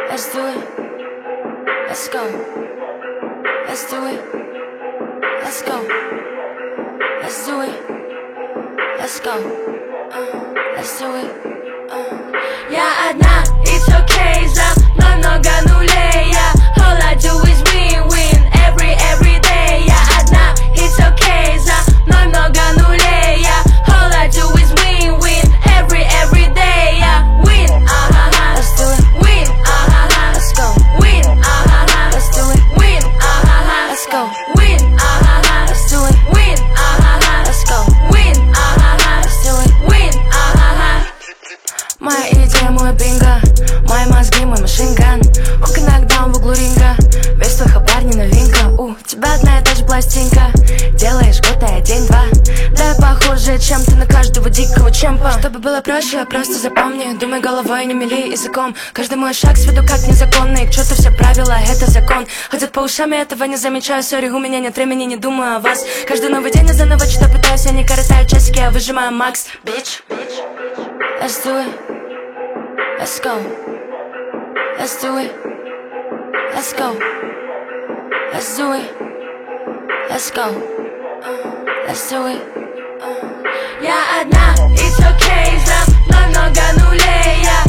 Let's do it. Let's go. Let's do it. Let's go. Let's do it. Let's go. Let's do it. Я одна, it's okay, за мной много нулей. All I do is win, win, every day. Я одна, it's okay, за мной много нулей. All I do is win, win, every day. Win, let's do it. Win, let's go. Win, let's do it. Win, let's go. Win, let's do it. Win, let's go. Win, let's do it. Win, моя идея, мой бинго, мои мозги, мой машинган. Хук и нокдаун в углу ринга, весь твой хабар не новинка. У тебя одна и та же пластинка, делаешь год, а я день-два. Да я похуже, чем ты на каждого дикого чемпа. Чтобы было проще, просто запомни, думай головой, не мели языком. Каждый мой шаг сведу как незаконный, к черту все правила, это закон. Ходят по ушам, я этого не замечаю, сори, у меня нет времени, не думаю о вас. Каждый новый день я заново что-то пытаюсь, я не коротаю часики, я выжимаю макс. Bitch, let's do it. Let's go. Let's do it. Let's go. Let's do it. Let's go. Let's do it. Я одна, it's okay, за мной много нулей.